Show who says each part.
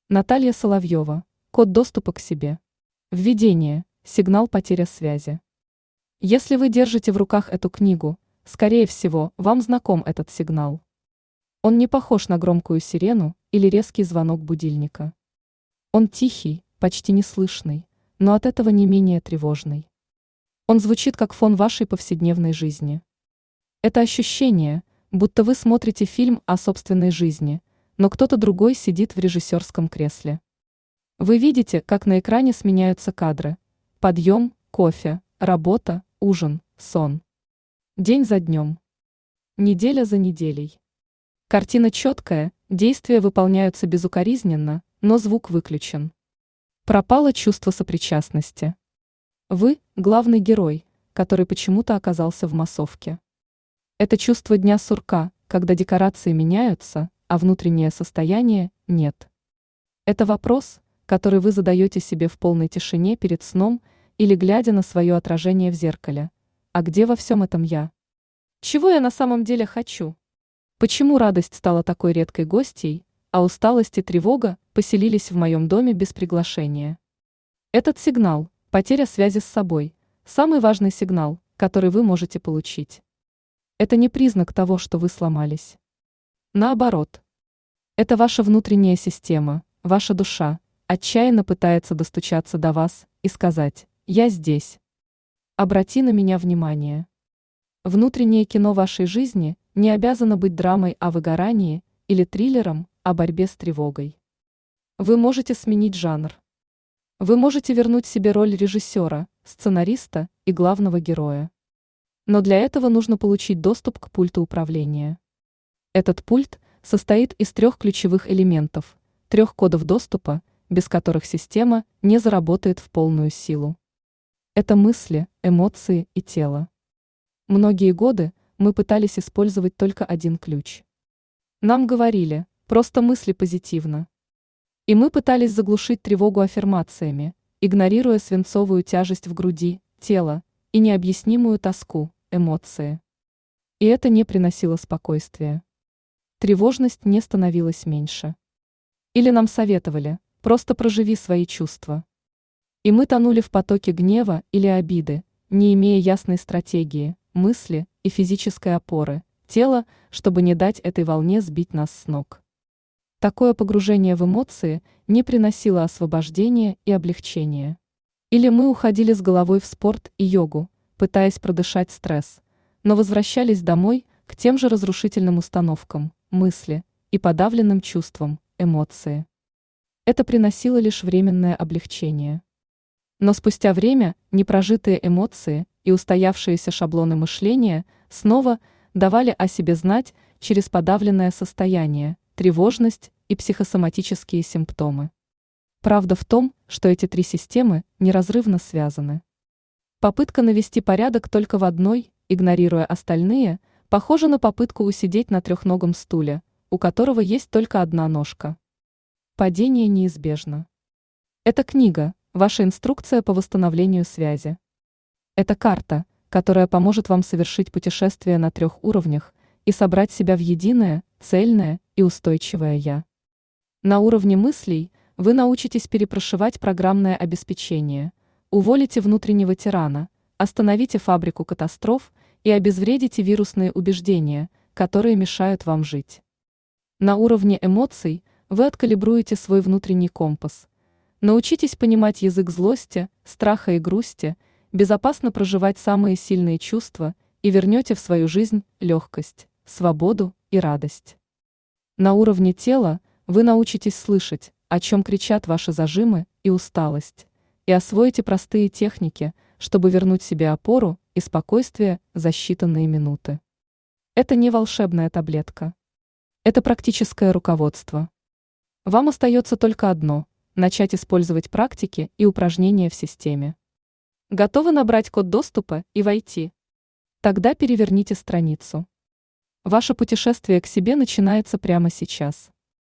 Speaker 1: Наталья Соловьева. Код доступа к себе. Введение. Сигнал потеря связи. Если вы держите в руках эту книгу, скорее всего, вам знаком этот сигнал. Он не похож на громкую сирену или резкий звонок будильника. Он тихий, почти неслышный, но от этого не менее тревожный. Он звучит как фон вашей повседневной жизни. Это ощущение, будто вы смотрите фильм о собственной жизни, но кто-то другой сидит в режиссерском кресле. Вы видите, как на экране сменяются кадры. Подъем, кофе, работа, ужин, сон. День за днем. Неделя за неделей. Картина четкая, действия выполняются безукоризненно, но звук выключен. Пропало чувство сопричастности. Вы – главный герой, который почему-то оказался в массовке. Это чувство дня сурка, когда декорации меняются, а внутреннее состояние нет. Это вопрос, который вы задаете себе в полной тишине перед сном или глядя на свое отражение в зеркале. А где во всем этом я? Чего я на самом деле хочу? Почему радость стала такой редкой гостьей, а усталость и тревога поселились в моем доме без приглашения? Этот сигнал, потеря связи с собой, самый важный сигнал, который вы можете получить. Это не признак того, что вы сломались. Наоборот. Это ваша внутренняя система, ваша душа, отчаянно пытается достучаться до вас и сказать «Я здесь». Обрати на меня внимание. Внутреннее кино вашей жизни не обязано быть драмой о выгорании или триллером о борьбе с тревогой. Вы можете сменить жанр. Вы можете вернуть себе роль режиссера, сценариста и главного героя. Но для этого нужно получить доступ к пульту управления. Этот пульт состоит из 3 ключевых элементов, 3 кодов доступа, без которых система не заработает в полную силу. Это мысли, эмоции и тело. Многие годы мы пытались использовать только один ключ. Нам говорили, просто мысли позитивно. И мы пытались заглушить тревогу аффирмациями, игнорируя свинцовую тяжесть в груди, тело и необъяснимую тоску, эмоции. И это не приносило спокойствия. Тревожность не становилась меньше. Или нам советовали, просто проживи свои чувства. И мы тонули в потоке гнева или обиды, не имея ясной стратегии, мысли и физической опоры, тела, чтобы не дать этой волне сбить нас с ног. Такое погружение в эмоции не приносило освобождения и облегчения. Или мы уходили с головой в спорт и йогу, пытаясь продышать стресс, но возвращались домой к тем же разрушительным установкам, мысли и подавленным чувствам, эмоции. Это приносило лишь временное облегчение. Но спустя время непрожитые эмоции и устоявшиеся шаблоны мышления снова давали о себе знать через подавленное состояние, тревожность и психосоматические симптомы. Правда в том, что эти 3 системы неразрывно связаны. Попытка навести порядок только в одной, игнорируя остальные, похожа на попытку усидеть на 3-ногом стуле, у которого есть только одна ножка. Падение неизбежно. Эта книга – ваша инструкция по восстановлению связи. Это карта, которая поможет вам совершить путешествие на 3 уровнях и собрать себя в единое, цельное и устойчивое «я». На уровне мыслей вы научитесь перепрошивать программное обеспечение, уволите внутреннего тирана, остановите фабрику катастроф и обезвредите вирусные убеждения, которые мешают вам жить. На уровне эмоций вы откалибруете свой внутренний компас, научитесь понимать язык злости, страха и грусти, безопасно проживать самые сильные чувства и вернете в свою жизнь легкость, свободу и радость. На уровне тела вы научитесь слышать, о чем кричат ваши зажимы и усталость, и освоите простые техники, чтобы вернуть себе опору и спокойствие за считанные минуты. Это не волшебная таблетка. Это практическое руководство. Вам остается только одно – начать использовать практики и упражнения в системе. Готовы набрать код доступа и войти? Тогда переверните страницу. Ваше путешествие к себе начинается прямо сейчас.